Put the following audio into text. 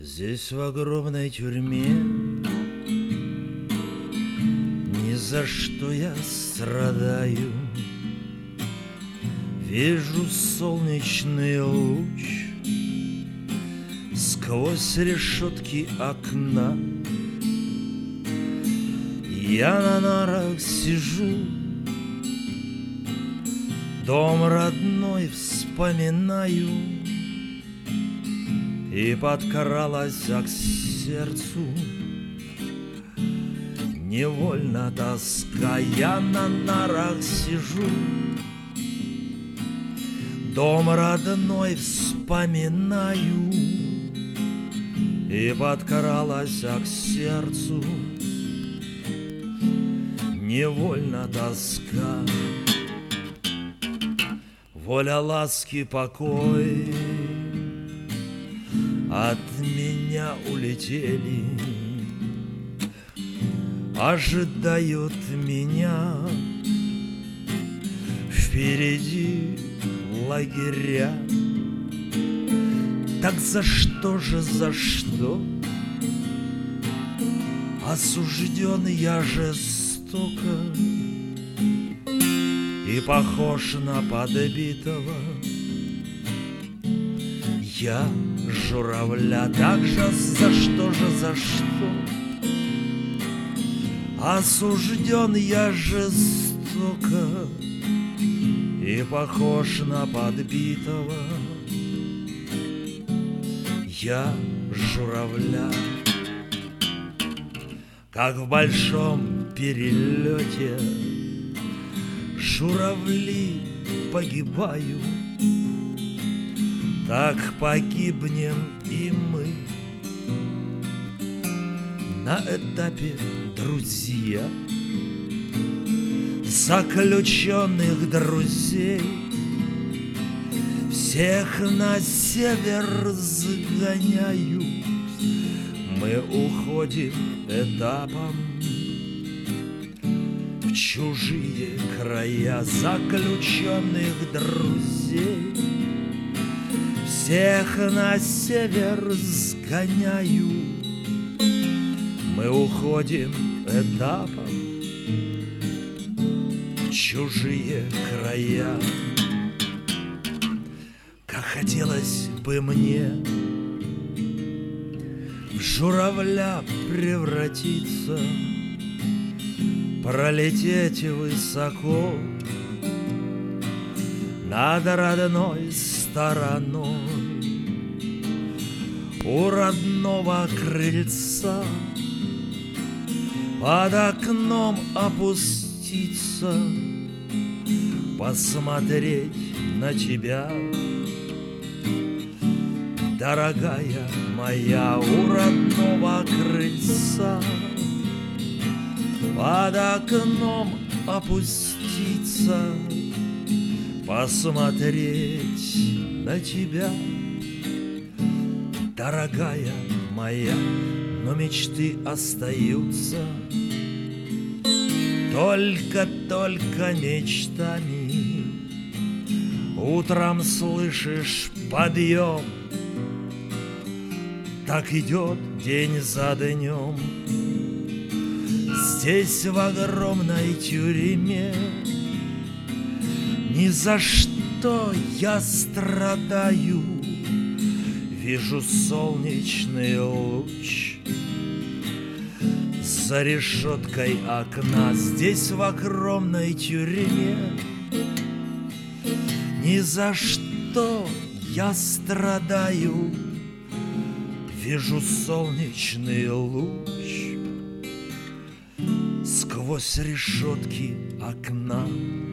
Здесь, в огромной тюрьме, ни за что я страдаю. Вижу солнечный луч сквозь решетки окна. Я на нарах сижу, дом родной вспоминаю, и подкралась к сердцу невольно тоска. Я на нарах сижу, дом родной вспоминаю, и подкралась к сердцу невольно тоска. Воля, ласки, покой от меня улетели, ожидают меня впереди лагеря. Так за что же, за что осужден я жестоко и похож на подбитого я журавля? Так же за что же, за что осужден я жестоко и похож на подбитого я журавля? Как в большом перелете журавли погибают, так погибнем и мы на этапе, друзья, заключенных друзей. Всех на север загоняют, мы уходим этапом в чужие края заключенных друзей. Всех на север сгоняют, мы уходим этапом в чужие края. Как хотелось бы мне в журавля превратиться, пролететь высоко над родной стороной, у родного крыльца под окном опуститься, посмотреть на тебя, дорогая моя, у родного крыльца под окном опуститься, посмотреть на тебя, дорогая моя. Но мечты остаются только мечтами. Утром слышишь подъем, так идет день за днем. Здесь, в огромной тюрьме, ни за что я страдаю. Вижу солнечный луч за решеткой окна. Здесь, в огромной тюрьме, ни за что я страдаю. Вижу солнечный луч сквозь решетки окна.